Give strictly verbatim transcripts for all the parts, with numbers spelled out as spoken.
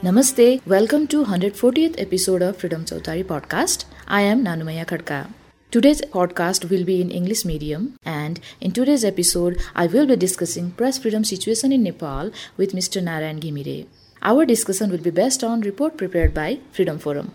Namaste, welcome to one hundred fortieth episode of Freedom Chautari podcast. I am Nanumaya Khadka. Today's podcast will be in English medium, and in today's episode, I will be discussing press freedom situation in Nepal with Mister Narayan Ghimire. Our discussion will be based on report prepared by Freedom Forum.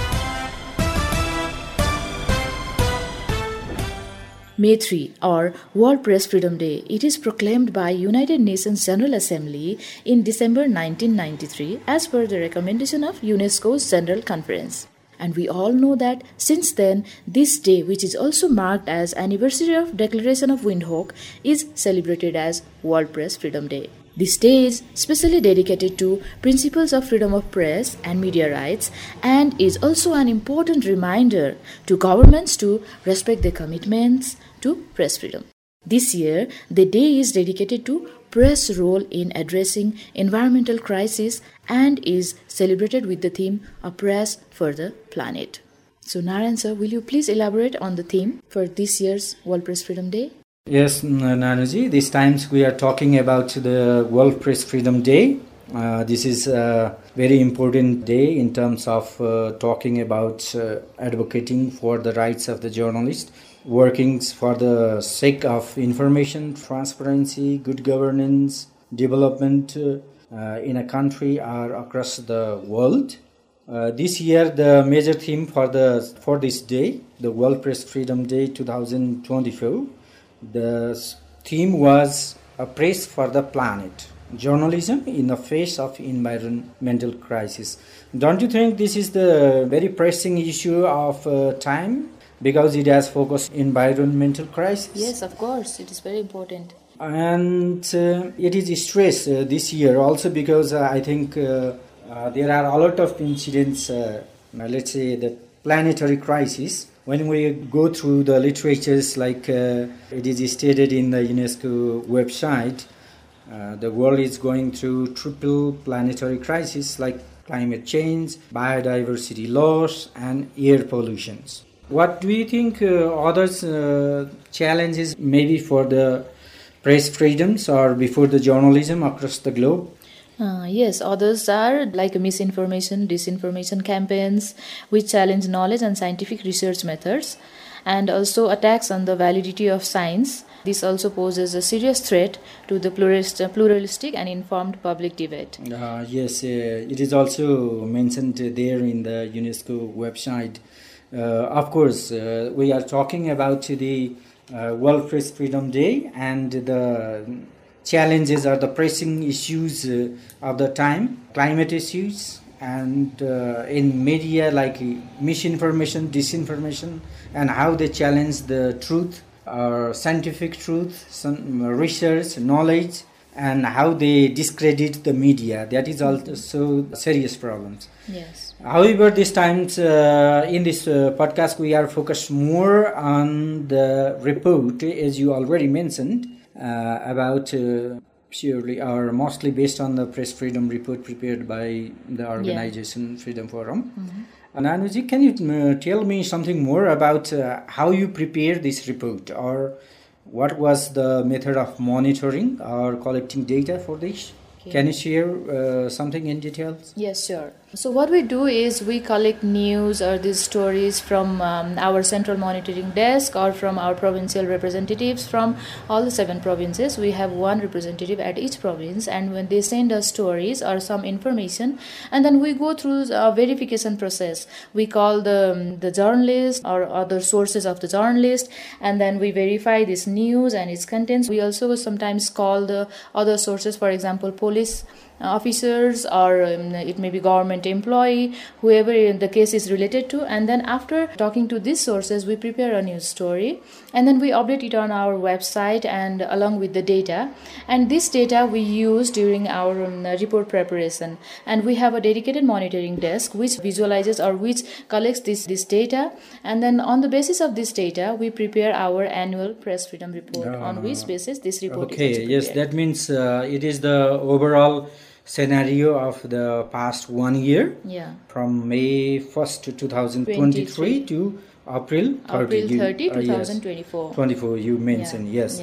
May third, or World Press Freedom Day, it is proclaimed by United Nations General Assembly in December nineteen ninety-three as per the recommendation of UNESCO's General Conference. And we all know that since then, this day, which is also marked as anniversary of Declaration of Windhoek, is celebrated as World Press Freedom Day. This day is specially dedicated to principles of freedom of press and media rights, and is also an important reminder to governments to respect their commitments to press freedom. This year, the day is dedicated to press role in addressing environmental crisis and is celebrated with the theme A Press for the Planet. So Narayan sir, will you please elaborate on the theme for this year's World Press Freedom Day? Yes, Nanuji, these times we are talking about the World Press Freedom Day. Uh, this is a very important day in terms of uh, talking about uh, advocating for the rights of the journalist, working for the sake of information, transparency, good governance, development uh, in a country or across the world. Uh, this year, the major theme for the for this day, the World Press Freedom Day twenty twenty-four, the theme was A Press for the Planet, journalism in the face of environmental crisis. Don't you think this is the very pressing issue of uh, time, because it has focused environmental crisis? Yes, of course, it is very important. And uh, it is stressed uh, this year also because uh, I think uh, uh, there are a lot of incidents, uh, let's say the planetary crisis. When we go through the literatures, like uh, it is stated in the UNESCO website, uh, the world is going through triple planetary crisis like climate change, biodiversity loss, and air pollution. What do you think uh, others uh, challenges maybe for the press freedoms or before the journalism across the globe? Uh, yes, others are like misinformation, disinformation campaigns which challenge knowledge and scientific research methods, and also attacks on the validity of science. This also poses a serious threat to the pluralist, pluralistic and informed public debate. Uh, yes, uh, it is also mentioned there in the UNESCO website. Uh, of course, uh, we are talking about the uh, World Press Freedom Day, and the challenges are the pressing issues uh, of the time, climate issues, and uh, in media like misinformation, disinformation, and how they challenge the truth, or scientific truth, some research, knowledge, and how they discredit the media. That is also serious problems. Yes. However, this times uh, in this uh, podcast we are focused more on the report, as you already mentioned, uh, about uh, purely or mostly based on the press freedom report prepared by the organization yeah. Freedom Forum. Mm-hmm. Nanuji, can you uh, tell me something more about uh, how you prepare this report, or what was the method of monitoring or collecting data for this? Okay. Can you share uh, something in details? Yes, sure. So what we do is we collect news or these stories from um, our central monitoring desk or from our provincial representatives from all the seven provinces. We have one representative at each province, and when they send us stories or some information, and then we go through a verification process. We call the, um, the journalist or other sources of the journalist, and then we verify this news and its contents. We also sometimes call the other sources, for example, police officers, or um, it may be government employee, whoever the case is related to, and then after talking to these sources we prepare a news story, and then we update it on our website and along with the data, and this data we use during our um, report preparation, and we have a dedicated monitoring desk which visualizes or which collects this this data, and then on the basis of this data we prepare our annual press freedom report, uh, on which basis this report okay, is okay yes, that means uh, it is the overall scenario of the past one year, yeah, from May first to twenty twenty-three to April thirtieth. April thirtieth, twenty twenty-four. Uh, yes. twenty-four, you mentioned, yeah. yes. Yeah.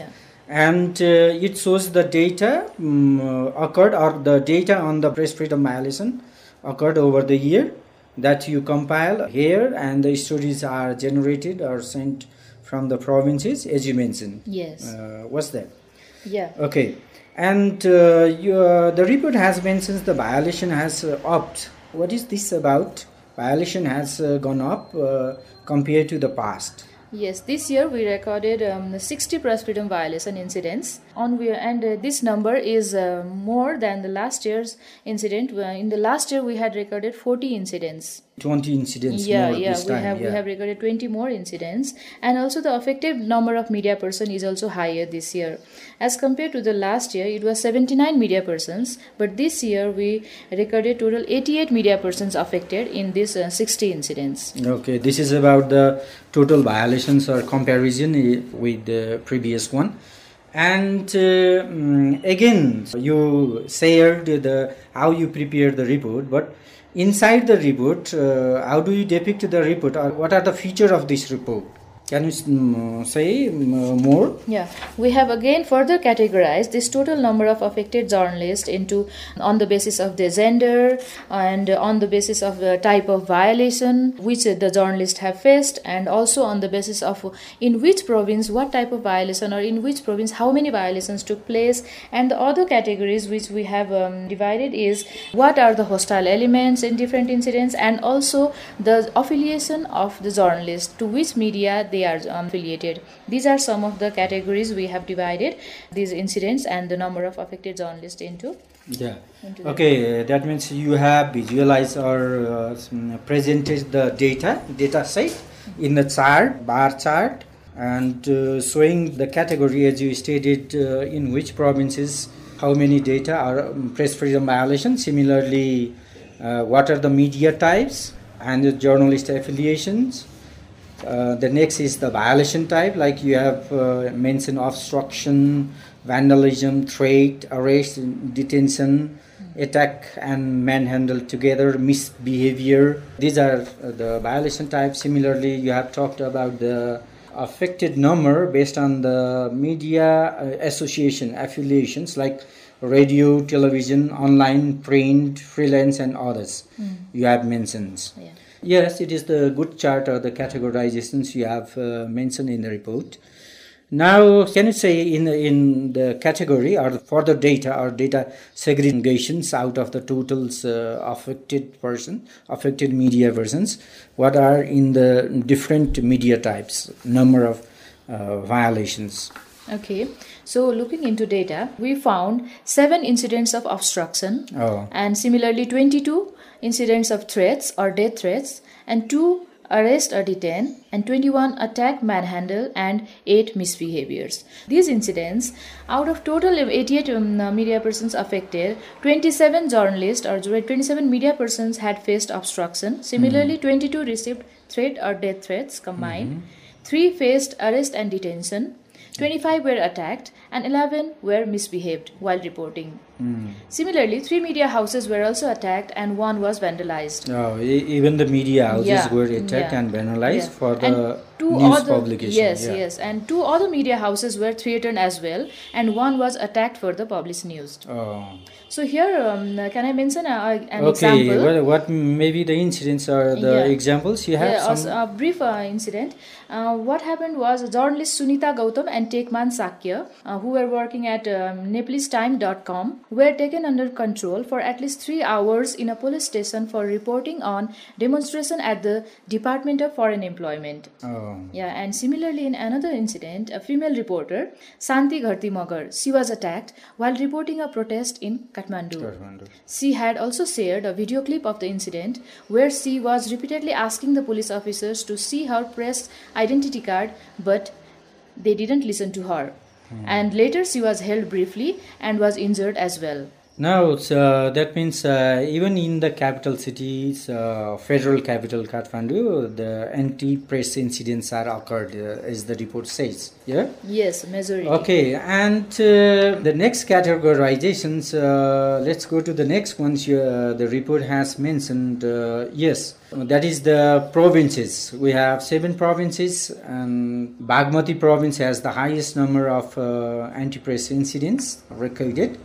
and uh, it shows the data um, occurred, or the data on the press freedom violation occurred over the year that you compile here, and the stories are generated or sent from the provinces, as you mentioned. Yes. Uh, what's that? Yeah. Okay. And uh, you, uh, the report has mentioned the violation has uh, upped. What is this about? Violation has uh, gone up uh, compared to the past. Yes, this year we recorded um, sixty press freedom violation incidents on we, and uh, this number is uh, more than the last year's incident. Uh, in the last year we had recorded forty incidents. twenty incidents yeah, more yeah, this we time. have yeah. we have recorded twenty more incidents, and also the effective number of media person is also higher this year. As compared to the last year, it was seventy-nine media persons, but this year we recorded total eighty-eight media persons affected in these uh, sixty incidents. Okay, this is about the total violations or comparison with the previous one. And uh, um, again, you shared the how you prepare the report, but inside the report, uh, how do you depict the report, or what are the features of this report? Can you um, say um, more? Yeah, we have again further categorized this total number of affected journalists into on the basis of their gender and on the basis of the type of violation which the journalists have faced, and also on the basis of in which province what type of violation, or in which province how many violations took place. And the other categories which we have um, divided is what are the hostile elements in different incidents, and also the affiliation of the journalist, to which media they are um, affiliated. These are some of the categories we have divided these incidents and the number of affected journalists into. Yeah. into okay, uh, that means you have visualized or uh, presented the data, data set mm-hmm. in the chart, bar chart, and uh, showing the category as you stated uh, in which provinces how many data are um, press freedom violations. Similarly, uh, what are the media types and the journalist affiliations. Uh, the next is the violation type, like you have uh, mentioned obstruction, vandalism, threat, arrest, detention, mm-hmm. attack and manhandle together, misbehavior. These are uh, the violation types. Similarly, you have talked about the affected number based on the media uh, association, affiliations like radio, television, online, print, freelance and others. Mm. You have mentioned. Yeah. Yes, it is the good chart or the categorizations you have uh, mentioned in the report. Now, can you say in in the category or for the data or data segregations out of the totals uh, affected person, affected media persons, what are in the different media types, number of uh, violations? Okay, so looking into data, we found seven incidents of obstruction, oh. and similarly twenty-two incidents of threats or death threats, and two arrest or detain, and twenty-one attack, manhandle, and eight misbehaviors. These incidents, out of total eighty-eight um, media persons affected, twenty-seven journalists or twenty-seven media persons had faced obstruction. Similarly, mm-hmm. twenty-two received threat or death threats combined, mm-hmm. three faced arrest and detention, twenty-five were attacked, and eleven were misbehaved while reporting. Mm. Similarly, three media houses were also attacked and one was vandalized. Oh, e- even the media houses yeah. were attacked yeah. and vandalized yeah. for the and two news other, publication. Yes, yeah. yes. And two other media houses were threatened as well, and one was attacked for the published news. Oh. So here, um, can I mention a, an okay. example? Okay, what, what maybe the incidents or the yeah. examples you have? Yeah, some... a brief uh, incident. Uh, what happened was journalists Sunita Gautam and Tekman Sakya, uh, who were working at um, nepalese time dot com, were taken under control for at least three hours in a police station for reporting on demonstration at the Department of Foreign Employment. Oh. Yeah, and similarly in another incident, a female reporter, Santi Gharti Magar, she was attacked while reporting a protest in Kathmandu. Kathmandu. She had also shared a video clip of the incident where she was repeatedly asking the police officers to see her press identity card, but they didn't listen to her. Hmm. And later she was held briefly and was injured as well. No, so that means uh, even in the capital cities, uh, federal capital Kathmandu, the anti-press incidents are occurred, uh, as the report says. Yeah. Yes, majority. Okay, and uh, the next categorizations. Uh, let's go to the next one. Uh, the report has mentioned. Uh, yes, that is the provinces. We have seven provinces, and Bagmati province has the highest number of uh, anti-press incidents recorded.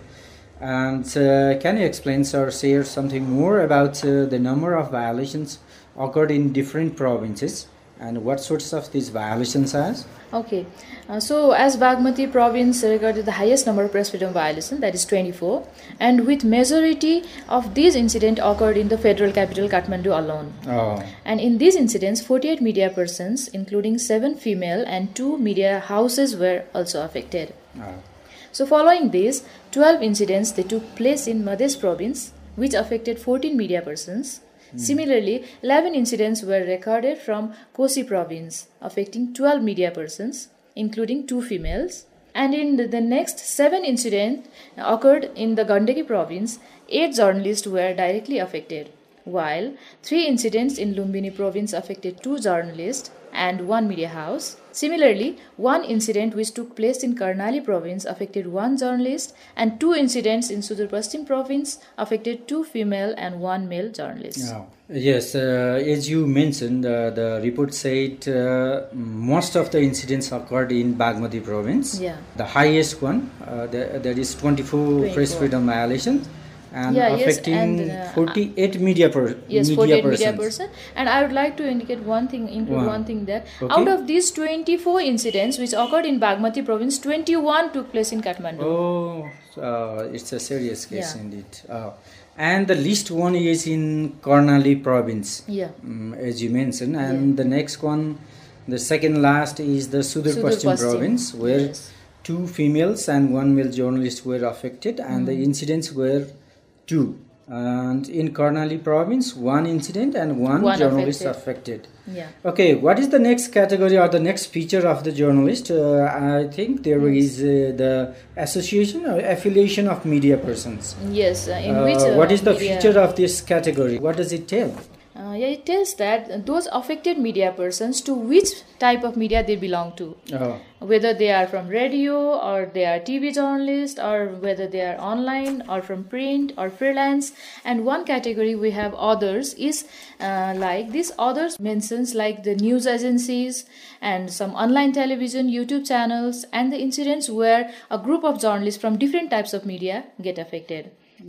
And uh, can you explain or share something more about uh, the number of violations occurred in different provinces and what sorts of these violations are? Okay, uh, so as Bagmati province recorded the highest number of press freedom violations, that is twenty-four, and with majority of these incidents occurred in the federal capital Kathmandu alone. Oh. And in these incidents, forty-eight media persons, including seven female and two media houses, were also affected. Oh. So following this, twelve incidents they took place in Madhya province, which affected fourteen media persons. Mm. Similarly, eleven incidents were recorded from Kosi province, affecting twelve media persons, including two females. And in the next seven incidents occurred in the Gandaki province, eight journalists were directly affected, while three incidents in Lumbini province affected two journalists and one media house. Similarly, one incident which took place in Karnali province affected one journalist, and two incidents in Sudur Paschim province affected two female and one male journalists. Oh. Yes, uh, as you mentioned, uh, the report said uh, most of the incidents occurred in Bagmati province. Yeah. The highest one, uh, the, that is twenty-four, twenty-four press freedom violations. And yeah, affecting yes, and, uh, forty-eight media per yes, media forty-eight persons. media person. And I would like to indicate one thing, include Wow. one thing that okay. out of these twenty-four incidents which occurred in Bagmati province, twenty-one took place in Kathmandu. Oh, uh, it's a serious case yeah. indeed. Uh, and the least one is in Karnali province, yeah. um, as you mentioned, and yeah. the next one, the second last is the Sudur, Sudur Paschim Paschim province, where yes. two females and one male journalist were affected, and mm. the incidents were two. And in Karnali province, one incident and one, one journalist affected. affected. Yeah. Okay, what is the next category or the next feature of the journalist? Uh, I think there yes. is uh, the association or affiliation of media persons. Yes, uh, in uh, which... Uh, what is the media... feature of this category? What does it tell? Uh, yeah, it tells that those affected media persons to which type of media they belong to. Oh. Whether they are from radio or they are T V journalists or whether they are online or from print or freelance. And one category we have others is uh, like this others mentions like the news agencies and some online television, YouTube channels, and the incidents where a group of journalists from different types of media get affected.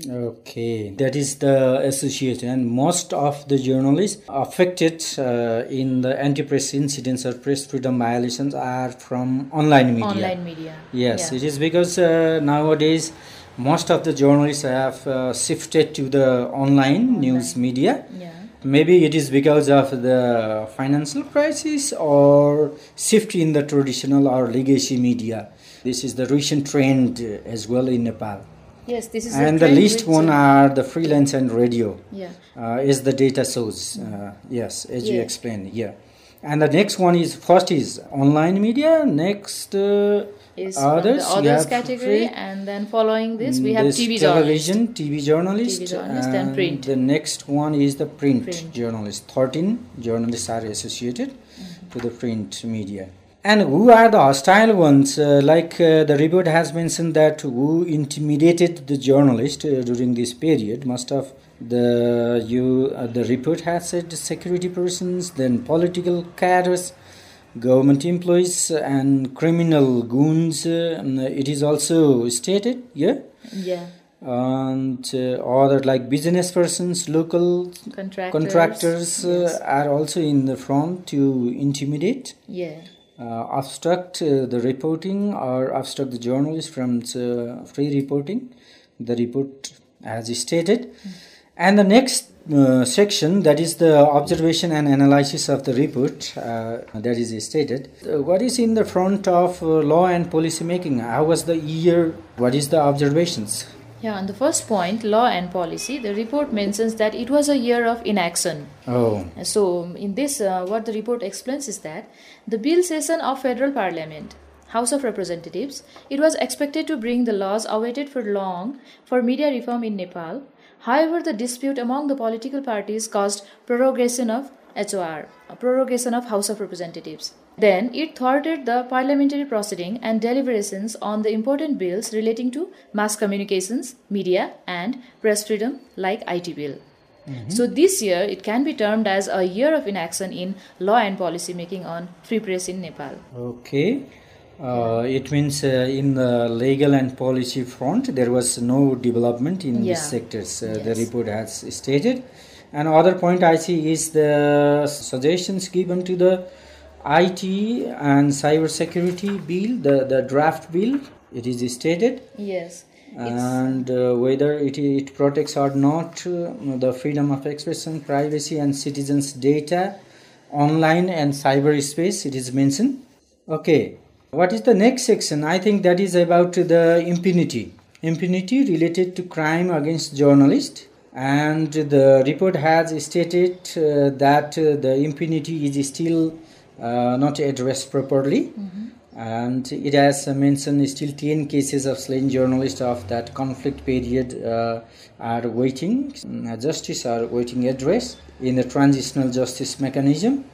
Okay, that is the association, and most of the journalists affected uh, in the anti-press incidents or press freedom violations are from online media. Online media. Yes, yeah. it is because uh, nowadays most of the journalists have uh, shifted to the online, online. news media. Yeah. Maybe it is because of the financial crisis or shift in the traditional or legacy media. This is the recent trend uh, as well in Nepal. Yes, this is and the least one are the freelance and radio. Yeah. Uh, as the data shows. Uh, yes, as yeah. you explained. Yeah. And the next one is first is online media. Next uh, is others. The others category, and then following this we have this T V television, journalist. T V journalist, T V journalist and, and print. The next one is the print, print. journalist. Thirteen journalists are associated mm-hmm. to the print media. And who are the hostile ones? Uh, like uh, the report has mentioned that who intimidated the journalist uh, during this period must have the you uh, the report has said security persons, then political cadres, government employees, and criminal goons. Uh, it is also stated, yeah. Yeah. And uh, other like business persons, local contractors, contractors uh, yes. are also in the front to intimidate. Yeah. Uh, obstruct uh, the reporting or obstruct the journalist from uh, free reporting, the report as stated. Mm. And the next uh, section, that is the observation and analysis of the report, uh, that is stated. Uh, what is in the front of uh, law and policy making? How was the year? What is the observations? Yeah, on the first point, law and policy, the report mentions that it was a year of inaction. Oh. So, in this, uh, what the report explains is that the bill session of Federal Parliament, House of Representatives, it was expected to bring the laws awaited for long for media reform in Nepal. However, the dispute among the political parties caused prorogation of H O R, a prorogation of House of Representatives. Then it thwarted the parliamentary proceeding and deliberations on the important bills relating to mass communications, media, and press freedom like I T bill. Mm-hmm. So this year, it can be termed as a year of inaction in law and policy making on free press in Nepal. Okay. Uh, it means uh, in the legal and policy front, there was no development in yeah. these sectors, uh, yes. the report has stated. Another point I see is the suggestions given to the I T and cyber security bill, the, the draft bill, it is stated. Yes. And uh, whether it, it protects or not uh, the freedom of expression, privacy and citizens' data, online and cyberspace, it is mentioned. Okay, what is the next section? I think that is about the impunity. Impunity related to crime against journalists. And the report has stated uh, that uh, the impunity is still uh, not addressed properly. Mm-hmm. And it has mentioned still ten cases of slain journalists of that conflict period uh, are waiting, uh, justice are waiting address in the transitional justice mechanism.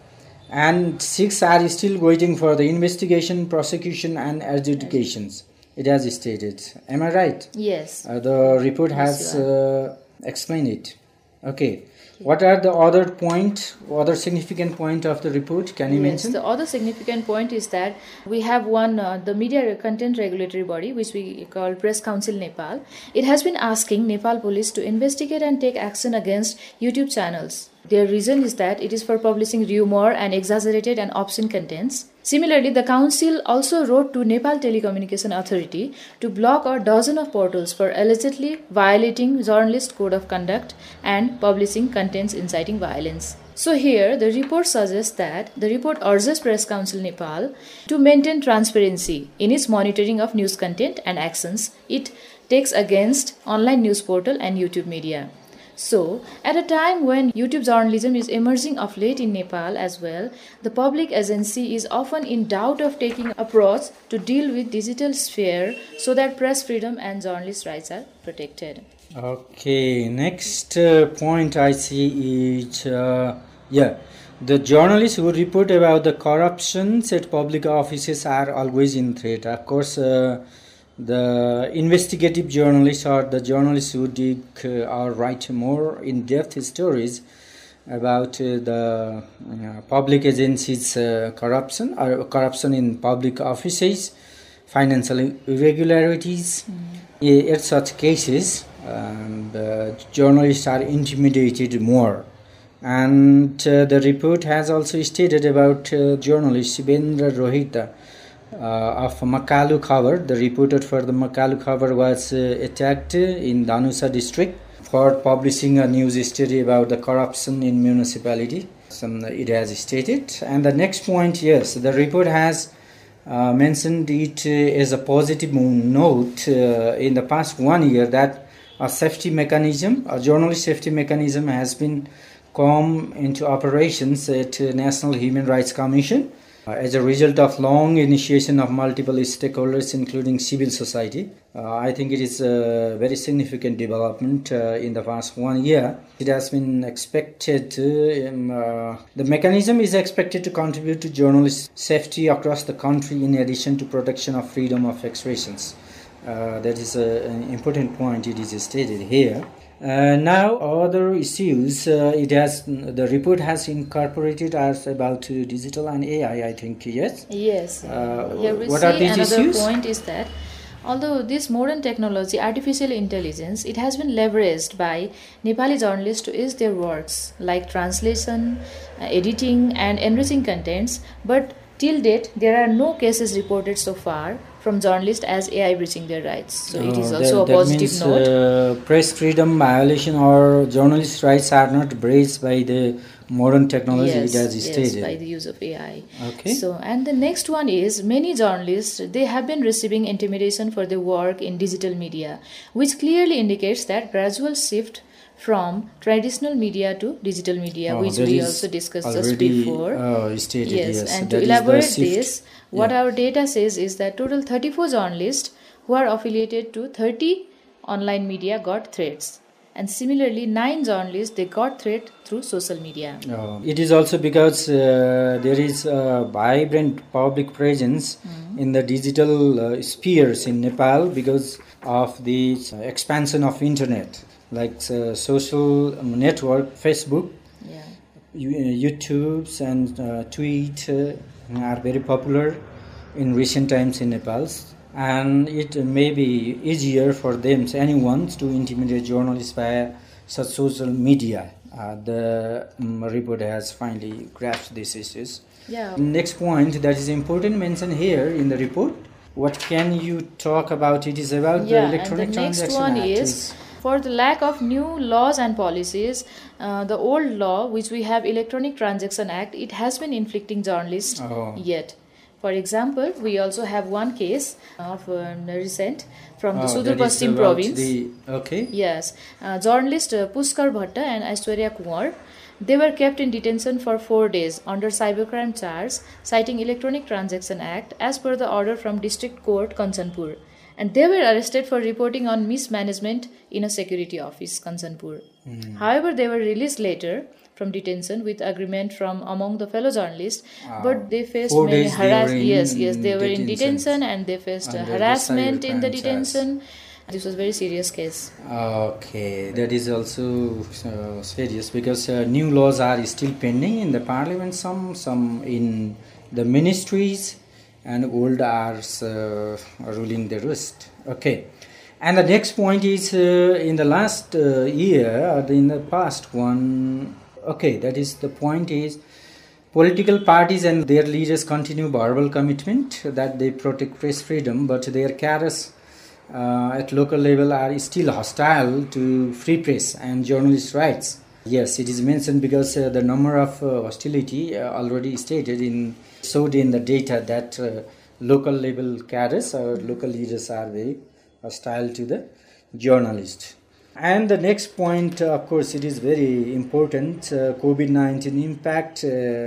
And six are still waiting for the investigation, prosecution and adjudications. It has stated. Am I right? Yes. Uh, the report has uh, explained it. Okay. What are the other point, other significant point of the report? Can you yes, mention? The other significant point is that we have one, uh, the media content regulatory body, which we call Press Council Nepal. It has been asking Nepal police to investigate and take action against YouTube channels. Their reason is that it is for publishing rumor and exaggerated and obscene contents. Similarly, the council also wrote to Nepal Telecommunication Authority to block a dozen of portals for allegedly violating journalist code of conduct and publishing contents inciting violence. So here, the report suggests that the report urges Press Council Nepal to maintain transparency in its monitoring of news content and actions it takes against online news portal and YouTube media. So, at a time when YouTube journalism is emerging of late in Nepal as well, the public agency is often in doubt of taking approach to deal with digital sphere so that press freedom and journalist rights are protected. Okay, next uh, point I see is, uh, yeah, the journalists who report about the corruptions at public offices are always in threat. Of course, uh, the investigative journalists or the journalists who dig uh, or write more in-depth stories about uh, the uh, public agencies' uh, corruption or corruption in public offices, financial irregularities. Mm. In such cases, um, the journalists are intimidated more. And uh, the report has also stated about uh, journalist Shibendra Rohita, Uh, of Makalu Khabar. The reporter for the Makalu Khabar was uh, attacked in Dhanusa district for publishing a news story about the corruption in municipality. Some, it has stated. And the next point, yes, the report has uh, mentioned it uh, as a positive note uh, in the past one year that a safety mechanism, a journalist safety mechanism has been come into operations at uh, National Human Rights Commission. Uh, as a result of long initiation of multiple stakeholders, including civil society. Uh, I think it is a very significant development uh, in the past one year. It has been expected, to, um, uh, the mechanism is expected to contribute to journalist safety across the country in addition to protection of freedom of expressions. Uh, that is a, an important point, it is stated here. Uh, now, other issues, uh, it has the report has incorporated as about uh, digital and A I, I think, yes? Yes. Uh, Here we what see are these another issues? point is that although this modern technology, artificial intelligence, it has been leveraged by Nepali journalists to ease their works like translation, uh, editing and enriching contents, but till date there are no cases reported so far from journalists as A I breaching their rights. So it is also that, a that positive means, note. Uh, press freedom violation or journalist rights are not breached by the modern technology, yes, it has stated. Yes, by the use of A I. Okay. So, and the next one is many journalists, they have been receiving intimidation for their work in digital media, which clearly indicates that gradual shift from traditional media to digital media, Oh, which that we is also discussed just already before. uh, stated, Yes, yes. and That to is the elaborate shift. this, what Yeah. our data says is that total thirty-four journalists who are affiliated to thirty online media got threats. And similarly, nine journalists, they got threat through social media. Uh, it is also because uh, there is a vibrant public presence in the digital uh, spheres in Nepal because of the uh, expansion of internet, like uh, social network, Facebook, Yeah. You- uh, YouTube's and uh, Tweet uh, are very popular in recent times in Nepal, and it may be easier for them, anyone, to intimidate journalists via such social media. Uh, the um, report has finally grasped these issues. Yeah. Next point that is important mentioned here in the report. What can you talk about? It is about Yeah, the Electronic and the next Transaction one Act. is for the lack of new laws and policies, uh, the old law, which we have Electronic Transaction Act, it has been inflicting journalists Oh. yet. For example, we also have one case of uh, recent from the Oh, Sudur that is Paschim about province. the- okay. Yes, uh, journalist uh, Pushkar Bhatta and Aishwarya Kumar, they were kept in detention for four days under cybercrime charge, citing Electronic Transaction Act as per the order from District Court, Kanchanpur. And they were arrested for reporting on mismanagement in a security office, Kanchanpur. Hmm. However, they were released later from detention with agreement from among the fellow journalists, Ah, but they faced four many days they harass. were in Yes, yes, they were in detention. detention and they faced uh, Under the harassment in the cybercrime charge. detention. This was a very serious case. Okay, that is also uh, serious because uh, new laws are still pending in the parliament, some some in the ministries, and old are uh, ruling the rest. Okay, and the next point is uh, in the last uh, year or in the past one. Okay, that is the point is political parties and their leaders continue verbal commitment that they protect press freedom, but their cadres uh, at local level are still hostile to free press and journalist rights. Yes, it is mentioned because uh, the number of uh, hostility uh, already stated in showed in the data that uh, local level cadres or local leaders are very hostile to the journalists. And the next point, uh, of course, it is very important. Uh, COVID nineteen impact uh,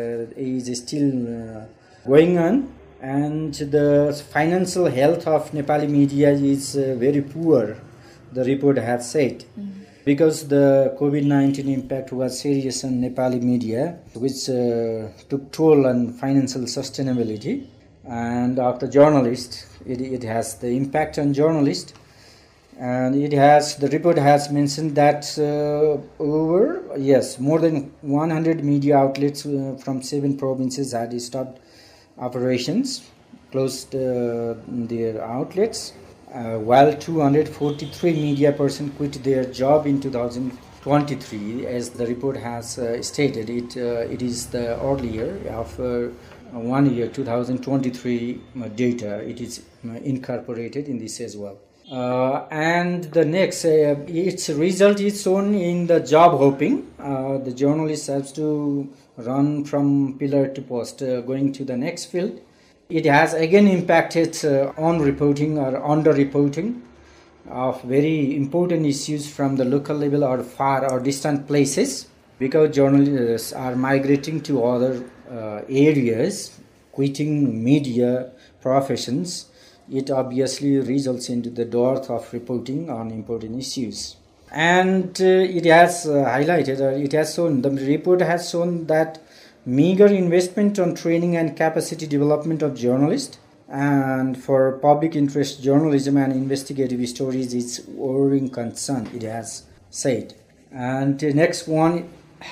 is still uh, going on, and the financial health of Nepali media is uh, very poor, the report has said. Mm-hmm. Because the COVID nineteen impact was serious on Nepali media, which uh, took toll on financial sustainability. And after journalists, it, it has the impact on journalists. And it has, the report has mentioned that uh, over, yes, more than one hundred media outlets uh, from seven provinces had stopped operations, closed uh, their outlets, uh, while two hundred forty-three media persons quit their job in two thousand twenty-three. As the report has uh, stated, it uh, it is the earlier of uh, one year, two thousand twenty-three data. It is incorporated in this as well. Uh, and the next, uh, its result is shown in the job hopping. Uh, the journalist has to run from pillar to post, uh, going to the next field. It has again impacted uh, on reporting or under reporting of very important issues from the local level or far or distant places, because journalists are migrating to other uh, areas, quitting media professions. It obviously results into the dearth of reporting on important issues. And uh, it has uh, highlighted, or it has shown, the report has shown that meager investment on training and capacity development of journalists and for public interest journalism and investigative stories is worrying concern, it has said. And the next one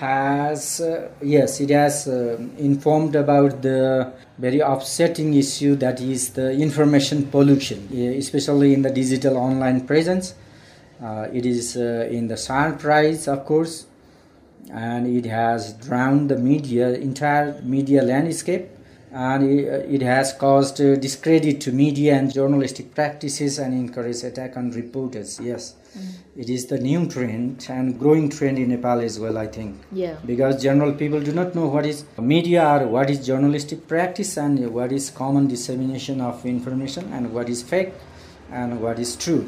has, uh, yes, it has uh, informed about the very upsetting issue that is the information pollution, especially in the digital online presence. Uh, it is uh, in the share price, of course, and it has drowned the media, entire media landscape, and it, it has caused uh, discredit to media and journalistic practices and encouraged attack on reporters. Yes. Mm. It is the new trend and growing trend in Nepal as well, I think. Yeah. Because general people do not know what is media or what is journalistic practice and what is common dissemination of information and what is fake and what is true.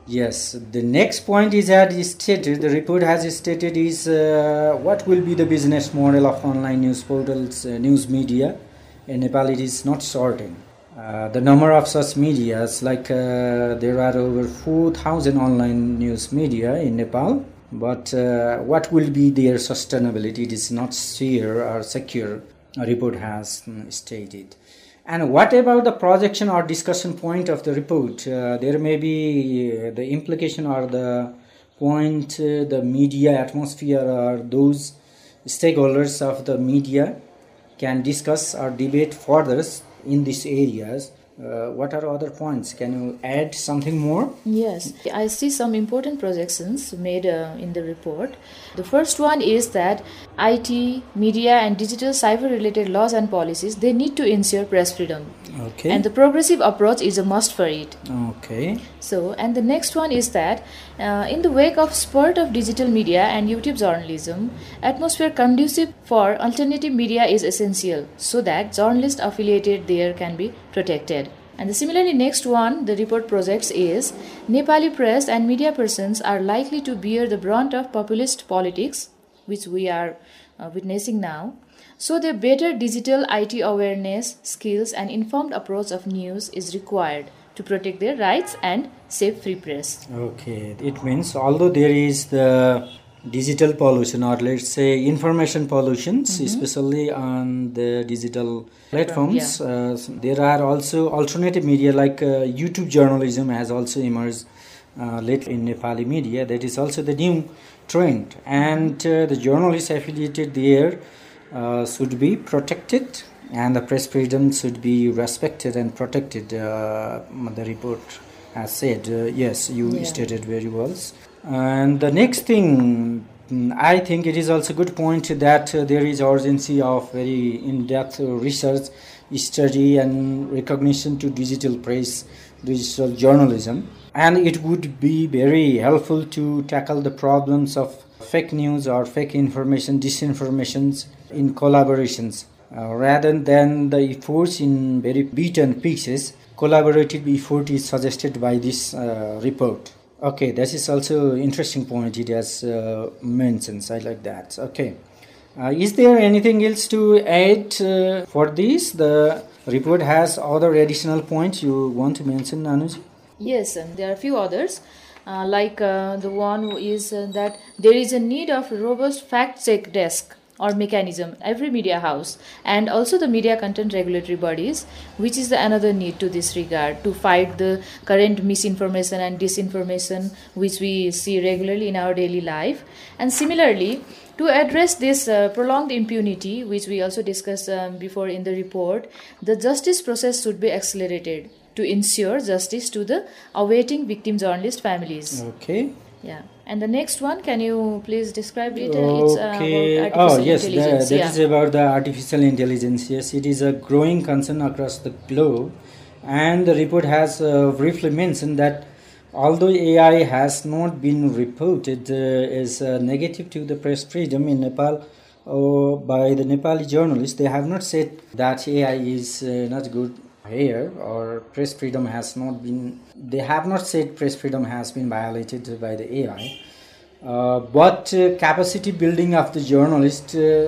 Yes, the next point is that is stated, the report has stated is uh, what will be the business model of online news portals, uh, news media. In Nepal it is not certain. Uh, the number of such medias, like uh, there are over four thousand online news media in Nepal, but uh, what will be their sustainability, it is not sure or secure, a report has um, stated. And what about the projection or discussion point of the report? Uh, there may be uh, the implication or the point, uh, the media atmosphere or those stakeholders of the media can discuss or debate further in these areas. Uh, what are other points? Can you add something more? Yes, I see some important projections made uh, in the report. The first one is that I T, media and digital cyber related laws and policies, they need to ensure press freedom. Okay. And the progressive approach is a must for it. Okay. So, and the next one is that uh, in the wake of spurt of digital media and YouTube journalism, atmosphere conducive for alternative media is essential so that journalists affiliated there can be protected. And the similarly next one the report projects is Nepali press and media persons are likely to bear the brunt of populist politics, which we are uh, witnessing now. So the better digital I T awareness, skills and informed approach of news is required to protect their rights and save free press. Okay, it means although there is the digital pollution or let's say information pollutions, mm-hmm. especially on the digital platforms, yeah. uh, there are also alternative media like uh, YouTube journalism has also emerged uh, late in Nepali media. That is also the new trend, and uh, the journalists affiliated there uh, should be protected and the press freedom should be respected and protected. Uh, the report has said, uh, yes, you yeah. stated very well. And the next thing, I think it is also a good point that uh, there is urgency of very in-depth research, study and recognition to digital press, digital journalism. And it would be very helpful to tackle the problems of fake news or fake information, disinformations in collaborations. Uh, rather than the efforts in very beaten pieces, collaborative effort is suggested by this uh, report. Okay, this is also interesting point it has uh, mentioned. I like that. Okay. Uh, is there anything else to add uh, for this? The report has other additional points you want to mention, Anuji? Yes, and there are a few others. Uh, like uh, the one is uh, that there is a need of a robust fact-check desk or mechanism, every media house, and also the media content regulatory bodies, which is the another need to this regard to fight the current misinformation and disinformation which we see regularly in our daily life. And similarly, to address this uh, prolonged impunity, which we also discussed um, before in the report, the justice process should be accelerated to ensure justice to the awaiting victim journalist families. Okay. Yeah. And the next one, can you please describe it? Okay. It's uh, about artificial oh, yes, intelligence. that, that yeah. is about the artificial intelligence. Yes, it is a growing concern across the globe. And the report has uh, briefly mentioned that although A I has not been reported uh, as uh, negative to the press freedom in Nepal or by the Nepali journalists, they have not said that A I is uh, not good here or press freedom has not been, they have not said press freedom has been violated by the A I. Uh, but uh, capacity building of the journalist uh,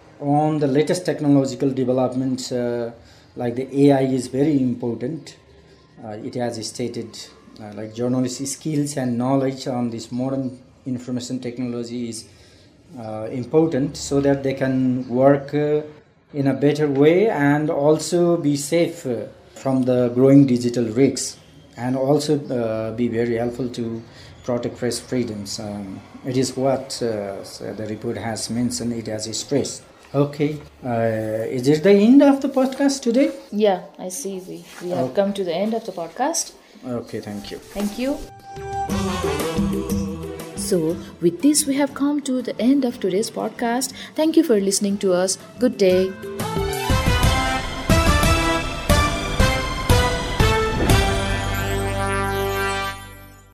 on the latest technological developments uh, like the A I is very important. Uh, it has stated uh, like journalist skills and knowledge on this modern information technology is uh, important so that they can work uh, in a better way and also be safe uh, from the growing digital risks and also uh, be very helpful to protect press freedoms. Um, it is what uh, the report has mentioned, it has stressed. Okay, uh, is it the end of the podcast today? Yeah, I see we, we have okay. come to the end of the podcast. Okay, thank you. Thank you. So, with this, we have come to the end of today's podcast. Thank you for listening to us. Good day.